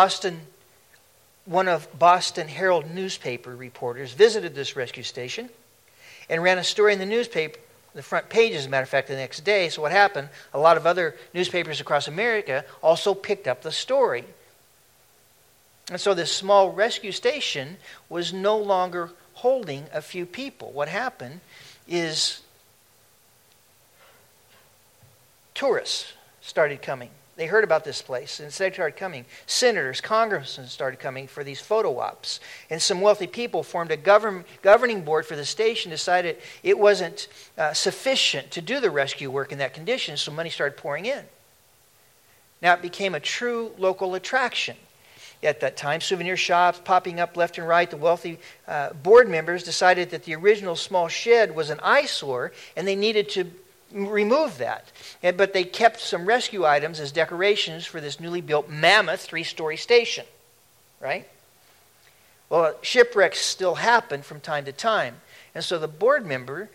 A: Boston Herald newspaper reporters visited this rescue station and ran a story in the newspaper, the front page, as a matter of fact, the next day. So what happened, a lot of other newspapers across America also picked up the story. And so this small rescue station was no longer holding a few people. What happened is tourists started coming. They heard about this place, and they started coming. Senators, congressmen started coming for these photo ops. And some wealthy people formed a governing board for the station, decided it wasn't sufficient to do the rescue work in that condition, so money started pouring in. Now it became a true local attraction. At that time, souvenir shops popping up left and right. The wealthy board members decided that the original small shed was an eyesore, and they needed to remove that. But they kept some rescue items as decorations for this newly built mammoth 3-story station. Right? Well, shipwrecks still happen from time to time. And so the board member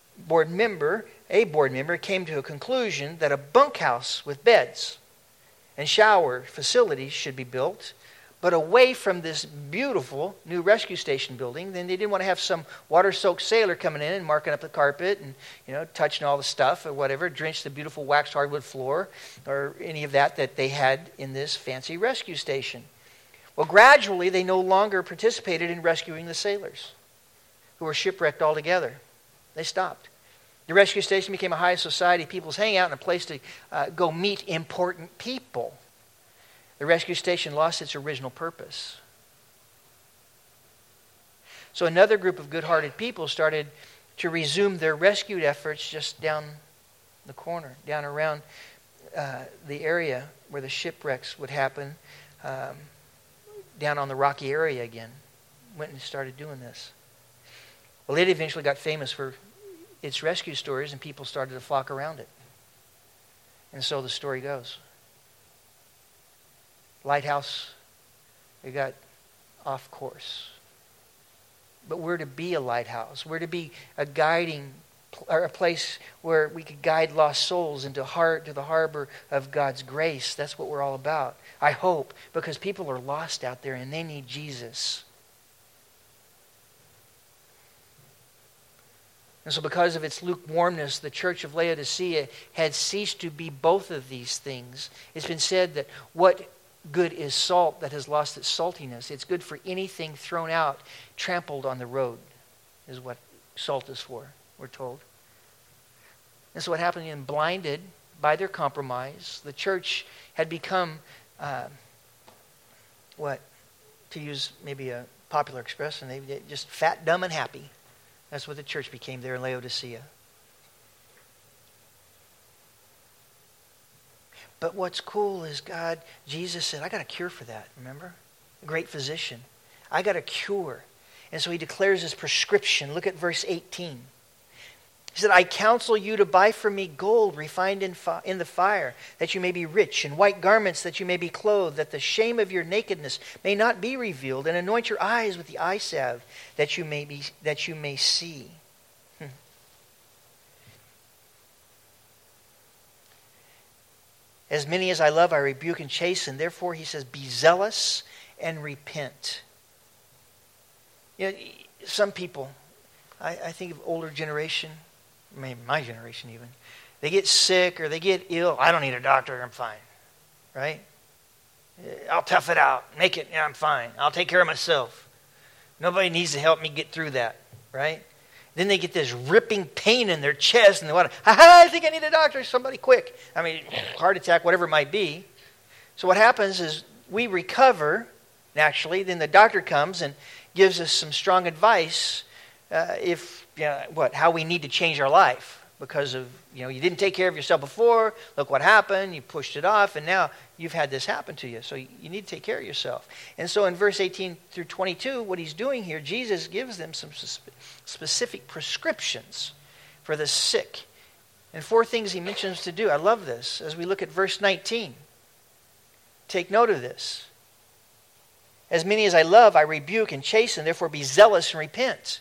A: came to a conclusion that a bunkhouse with beds and shower facilities should be built, but away from this beautiful new rescue station building. Then they didn't want to have some water-soaked sailor coming in and marking up the carpet and touching all the stuff or whatever, drench the beautiful waxed hardwood floor or any of that they had in this fancy rescue station. Well, gradually they no longer participated in rescuing the sailors who were shipwrecked altogether. They stopped. The rescue station became a high society people's hangout and a place to go meet important people. The rescue station lost its original purpose. So another group of good-hearted people started to resume their rescue efforts just down the corner, down around the area where the shipwrecks would happen, down on the rocky area again. Went and started doing this. Well, it eventually got famous for its rescue stories, and people started to flock around it. And so the story goes. Lighthouse, we got off course. But we're to be a lighthouse. We're to be a guiding, or a place where we could guide lost souls into the harbor of God's grace. That's what we're all about. I hope, because people are lost out there and they need Jesus. And so because of its lukewarmness, the church of Laodicea had ceased to be both of these things. It's been said that what good is salt that has lost its saltiness. It's good for anything thrown out, trampled on the road, is what salt is for, we're told. And so what happened, and blinded by their compromise, the church had become, to use maybe a popular expression, they just fat, dumb, and happy. That's what the church became there in Laodicea. But what's cool is Jesus said, I got a cure for that, remember? A great physician. I got a cure. And so he declares his prescription. Look at verse 18. He said, I counsel you to buy from me gold refined in the fire, that you may be rich, and white garments that you may be clothed, that the shame of your nakedness may not be revealed, and anoint your eyes with the eye salve, that you may see. As many as I love, I rebuke and chasten. Therefore, he says, be zealous and repent. Some people, I think of older generation, maybe my generation even, they get sick or they get ill. I don't need a doctor, I'm fine. Right? I'll tough it out. Make it, I'm fine. I'll take care of myself. Nobody needs to help me get through that. Right? Then they get this ripping pain in their chest, and they want to, I think I need a doctor, somebody quick. I mean, heart attack, whatever it might be. So what happens is we recover, naturally, then the doctor comes and gives us some strong advice how we need to change our life. Because of, you didn't take care of yourself before, look what happened, you pushed it off, and now you've had this happen to you. So you need to take care of yourself. And so in verse 18 through 22, what he's doing here, Jesus gives them some specific prescriptions for the sick. And 4 things he mentions to do. I love this. As we look at verse 19, take note of this. As many as I love, I rebuke and chasten, therefore be zealous and repent.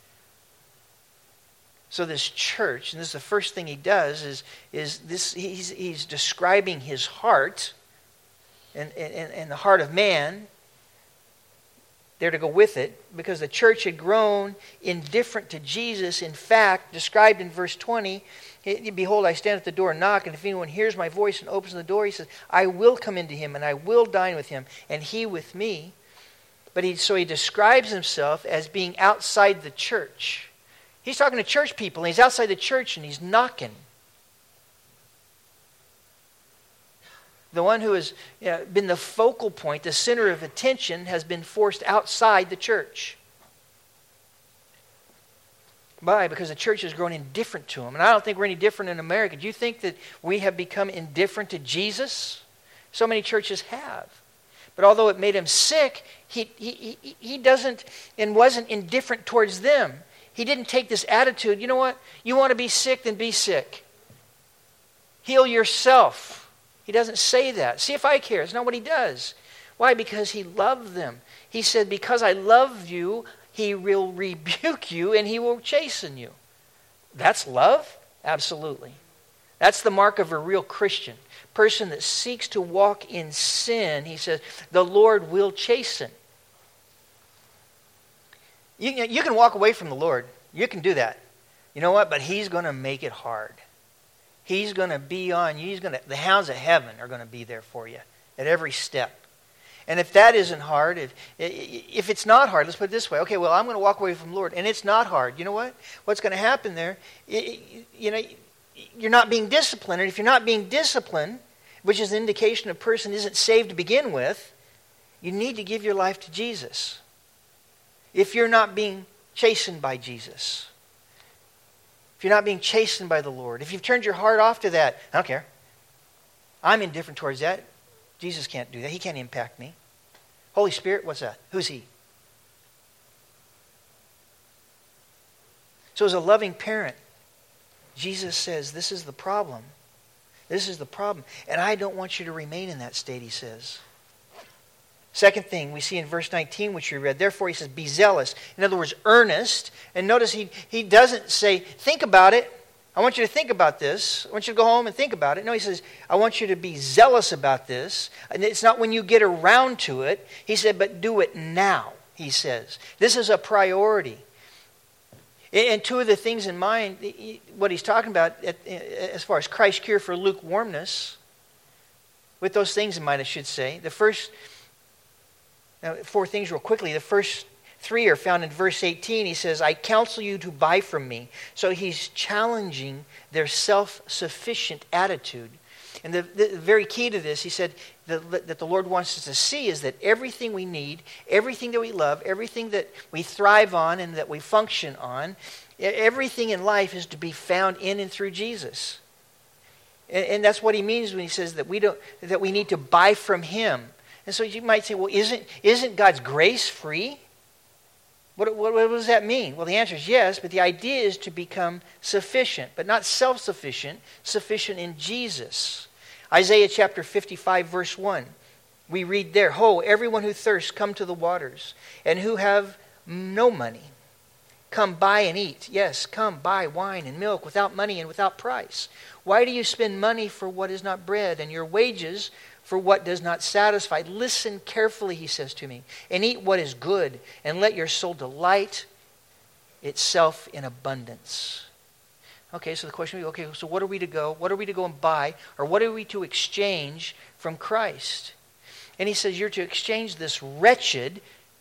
A: So this church, and this is the first thing he does, is this. He's describing his heart and the heart of man. There to go with it, because the church had grown indifferent to Jesus. In fact, described in verse 20, behold, I stand at the door and knock, and if anyone hears my voice and opens the door, he says, I will come into him, and I will dine with him, and he with me. So he describes himself as being outside the church. He's talking to church people, and he's outside the church, and he's knocking. The one who has been the focal point, the center of attention, has been forced outside the church. Why? Because the church has grown indifferent to him. And I don't think we're any different in America. Do you think that we have become indifferent to Jesus? So many churches have. But although it made him sick, he doesn't and wasn't indifferent towards them. He didn't take this attitude, you know what? You want to be sick, then be sick. Heal yourself. He doesn't say that. See if I care. It's not what he does. Why? Because he loved them. He said, because I love you, he will rebuke you and he will chasten you. That's love? Absolutely. That's the mark of a real Christian. Person that seeks to walk in sin, he says, the Lord will chasten. You can walk away from the Lord. You can do that. You know what? But he's going to make it hard. He's going to be on you. The hounds of heaven are going to be there for you at every step. And if that isn't hard, if it's not hard, let's put it this way. Okay, well, I'm going to walk away from the Lord, and it's not hard. You know what? What's going to happen there, you're not being disciplined. And if you're not being disciplined, which is an indication a person isn't saved to begin with, you need to give your life to Jesus. If you're not being chastened by Jesus, if you're not being chastened by the Lord, if you've turned your heart off to that, I don't care. I'm indifferent towards that. Jesus can't do that. He can't impact me. Holy Spirit, what's that? Who's he? So as a loving parent, Jesus says, this is the problem. This is the problem. And I don't want you to remain in that state, he says. Second thing we see in verse 19, which we read, therefore he says, be zealous. In other words, earnest. And notice he doesn't say, think about it. I want you to think about this. I want you to go home and think about it. No, he says, I want you to be zealous about this. And it's not when you get around to it. He said, but do it now, he says. This is a priority. And 2 of the things in mind, what he's talking about as far as Christ's cure for lukewarmness, with those things in mind, I should say. The first... Now, 4 things real quickly. The first 3 are found in verse 18. He says, I counsel you to buy from me. So he's challenging their self-sufficient attitude. And the very key to this, he said, that the Lord wants us to see is that everything we need, everything that we love, everything that we thrive on and that we function on, everything in life is to be found in and through Jesus. And that's what he means when he says that we need to buy from him. And so you might say, well, isn't God's grace free? What does that mean? Well, the answer is yes, but the idea is to become sufficient, but not self-sufficient, sufficient in Jesus. Isaiah chapter 55, verse 1. We read there, ho, everyone who thirsts, come to the waters, and who have no money, come buy and eat. Yes, come buy wine and milk without money and without price. Why do you spend money for what is not bread, and your wages for what does not satisfy? Listen carefully, he says to me, and eat what is good, and let your soul delight itself in abundance. Okay, so the question is, okay, so what are we to go? What are we to go and buy? Or what are we to exchange from Christ? And he says you're to exchange this wretched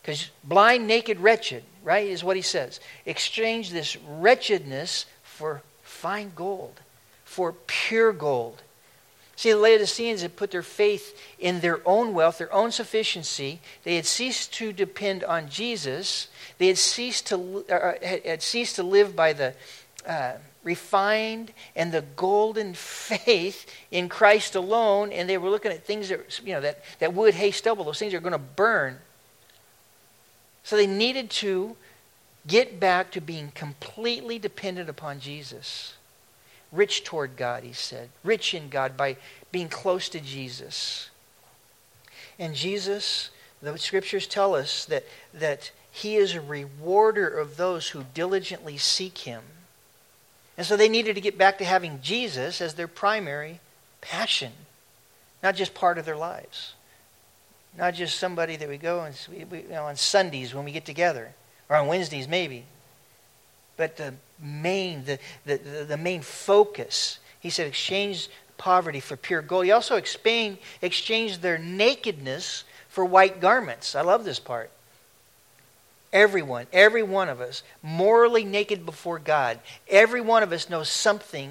A: Because blind, naked, wretched, right, is what he says. Exchange this wretchedness for fine gold, for pure gold. See, the Laodiceans had put their faith in their own wealth, their own sufficiency. They had ceased to depend on Jesus. They had ceased to live by the refined and the golden faith in Christ alone, and they were looking at things that wood, hay, stubble. Those things are going to burn. So they needed to get back to being completely dependent upon Jesus. Rich toward God, he said. Rich in God by being close to Jesus. And Jesus, the scriptures tell us that he is a rewarder of those who diligently seek him. And so they needed to get back to having Jesus as their primary passion, not just part of their lives. Not just somebody that we go and on Sundays when we get together, or on Wednesdays maybe. But the main focus, he said, exchange poverty for pure gold. He also exchanged their nakedness for white garments. I love this part. Every one of us, morally naked before God. Every one of us knows something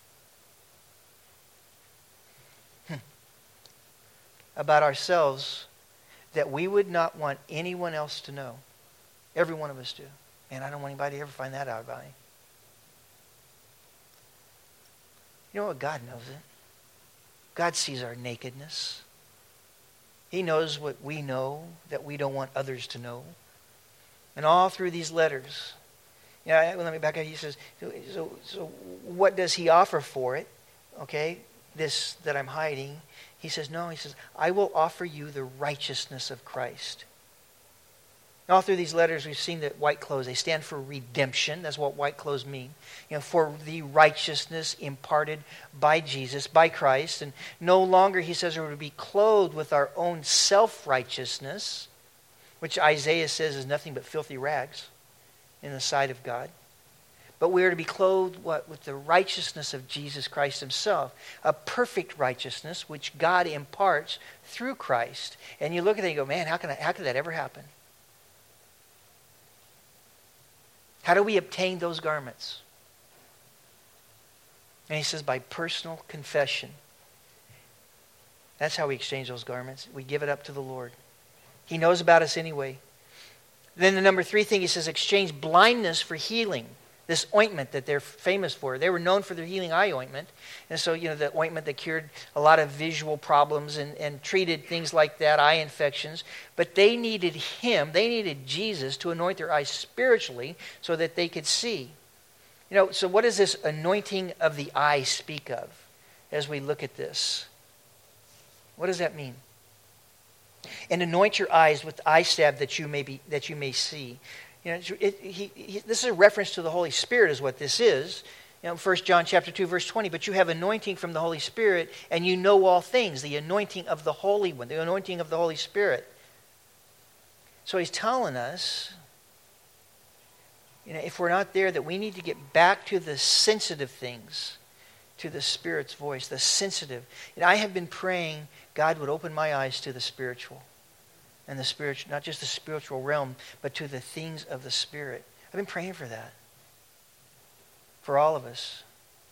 A: about ourselves that we would not want anyone else to know. Every one of us do. And I don't want anybody to ever find that out about me. You know what? God knows it. God sees our nakedness. He knows what we know that we don't want others to know. And all through these letters, let me back up. He says, so what does he offer for it? Okay, this that I'm hiding. He says, no, he says, I will offer you the righteousness of Christ. All through these letters, we've seen that white clothes, they stand for redemption. That's what white clothes mean. For the righteousness imparted by Jesus, by Christ. And no longer, he says, we're to be clothed with our own self-righteousness, which Isaiah says is nothing but filthy rags in the sight of God. But we are to be clothed with the righteousness of Jesus Christ himself. A perfect righteousness which God imparts through Christ. And you look at it and you go, man, how could that ever happen? How do we obtain those garments? And he says, by personal confession. That's how we exchange those garments. We give it up to the Lord. He knows about us anyway. Then the number 3 thing, he says, exchange blindness for healing. This ointment that they're famous for. They were known for their healing eye ointment. And so, the ointment that cured a lot of visual problems and treated things like that, eye infections. But they needed him, they needed Jesus to anoint their eyes spiritually so that they could see. So what does this anointing of the eye speak of as we look at this? What does that mean? And anoint your eyes with eye salve that you may see. This is a reference to the Holy Spirit is what this is. 1 John chapter 2, verse 20. But you have anointing from the Holy Spirit, and you know all things. The anointing of the Holy One, the anointing of the Holy Spirit. So he's telling us, if we're not there, that we need to get back to the sensitive things, to the Spirit's voice, the sensitive. I have been praying God would open my eyes to the spiritual. And the spiritual, not just the spiritual realm, but to the things of the Spirit. I've been praying for that. For all of us.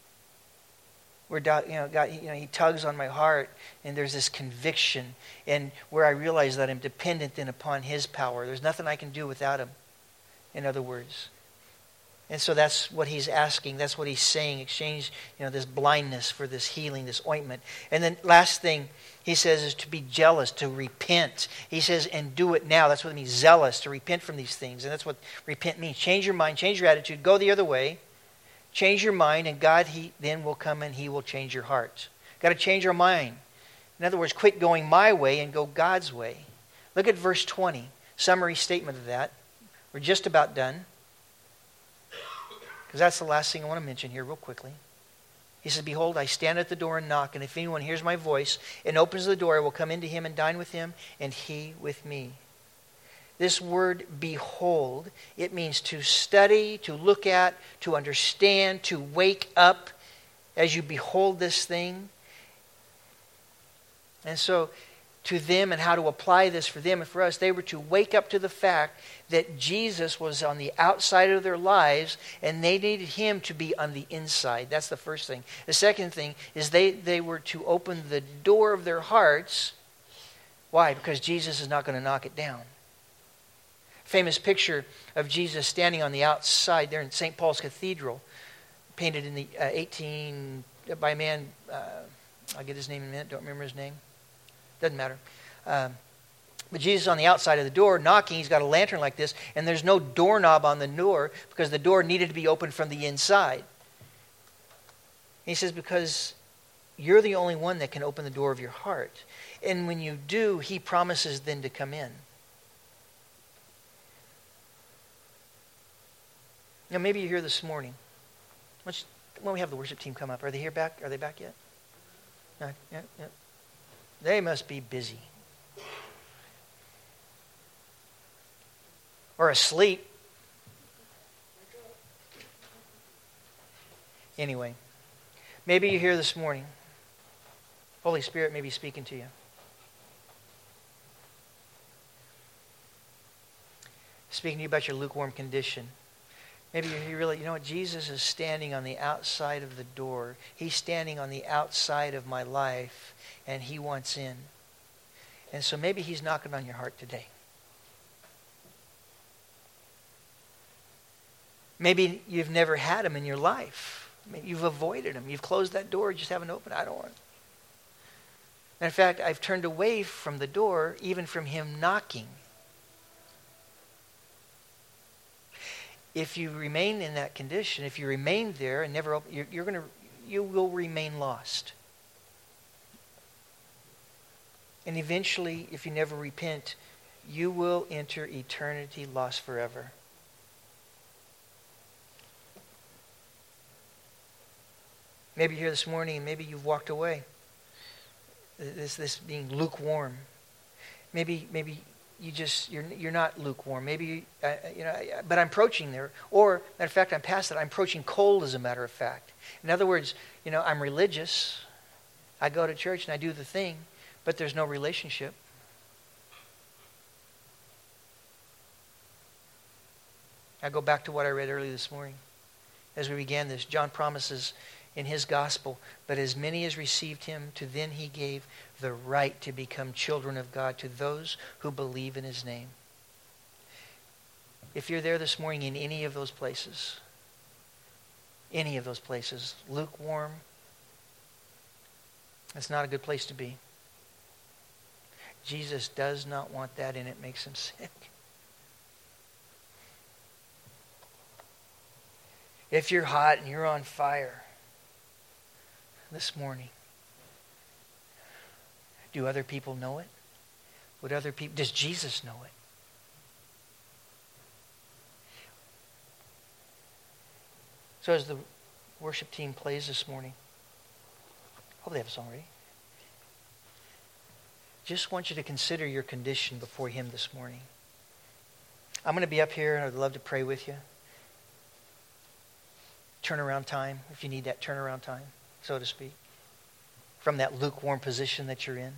A: God, he tugs on my heart, and there's this conviction, and where I realize that I'm dependent then upon his power. There's nothing I can do without him, in other words. And so that's what he's asking. That's what he's saying. Exchange, this blindness for this healing, this ointment. And then last thing he says is to be jealous, to repent. He says, and do it now. That's what it means, zealous, to repent from these things. And that's what repent means. Change your mind, change your attitude, go the other way. Change your mind, and God, he then will come and he will change your heart. Got to change our mind. In other words, quit going my way and go God's way. Look at verse 20. Summary statement of that. We're just about done. Because that's the last thing I want to mention here real quickly. He says, behold, I stand at the door and knock, and if anyone hears my voice and opens the door, I will come into him and dine with him, and he with me. This word, behold, it means to study, to look at, to understand, to wake up as you behold this thing. And so to them and how to apply this for them and for us. They were to wake up to the fact that Jesus was on the outside of their lives and they needed him to be on the inside. That's the first thing. The second thing is they were to open the door of their hearts. Why? Because Jesus is not going to knock it down. Famous picture of Jesus standing on the outside there in St. Paul's Cathedral, painted in the by a man, I'll get his name in a minute, don't remember his name. Doesn't matter. But Jesus on the outside of the door knocking, he's got a lantern like this, and there's no doorknob on the door because the door needed to be opened from the inside. He says, because you're the only one that can open the door of your heart. And when you do, he promises then to come in. Now maybe you're here this morning. When we have the worship team come up, are they here back? Are they back yet? No, yeah. They must be busy. Or asleep. Anyway, maybe you're here this morning. Holy Spirit may be speaking to you. Speaking to you about your lukewarm condition. Maybe you really, you know what, Jesus is standing on the outside of the door. He's standing on the outside of my life, and he wants in. And so maybe he's knocking on your heart today. Maybe you've never had him in your life. Maybe you've avoided him. You've closed that door, you just haven't opened it. I don't want it. In fact, I've turned away from the door, even from him knocking. If you remain in that condition, if you remain there and never open, you will remain lost. And eventually, if you never repent, you will enter eternity lost forever. Maybe you're here this morning and maybe you've walked away. This being lukewarm. Maybe you're not lukewarm. Maybe but I'm approaching there. Or matter of fact, I'm past that. I'm approaching cold, as a matter of fact. In other words, I'm religious. I go to church and I do the thing, but there's no relationship. I go back to what I read earlier this morning. As we began this, John promises in his gospel, but as many as received him, to them he gave the right to become children of God, to those who believe in his name. If you're there this morning in any of those places, lukewarm, it's not a good place to be. Jesus does not want that, and it makes him sick. If you're hot and you're on fire this morning, do other people know it? Does Jesus know it? So as the worship team plays this morning, hope they have a song ready. Just want you to consider your condition before him this morning. I'm going to be up here and I'd love to pray with you. Turnaround time, if you need that turnaround time, so to speak, from that lukewarm position that you're in.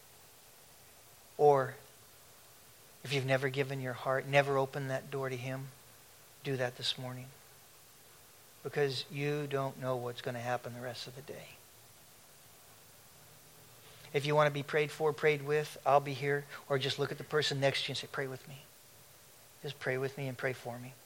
A: Or if you've never given your heart, never opened that door to him, do that this morning. Because you don't know what's going to happen the rest of the day. If you want to be prayed for, prayed with, I'll be here. Or just look at the person next to you and say, pray with me. Just pray with me and pray for me.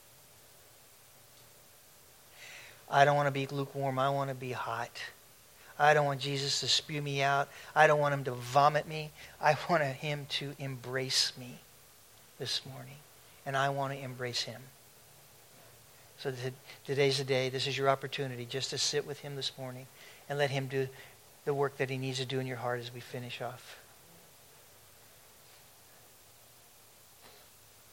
A: I don't want to be lukewarm. I want to be hot. I don't want Jesus to spew me out. I don't want him to vomit me. I want him to embrace me this morning. And I want to embrace him. So today's the day. This is your opportunity just to sit with him this morning and let him do the work that he needs to do in your heart as we finish off.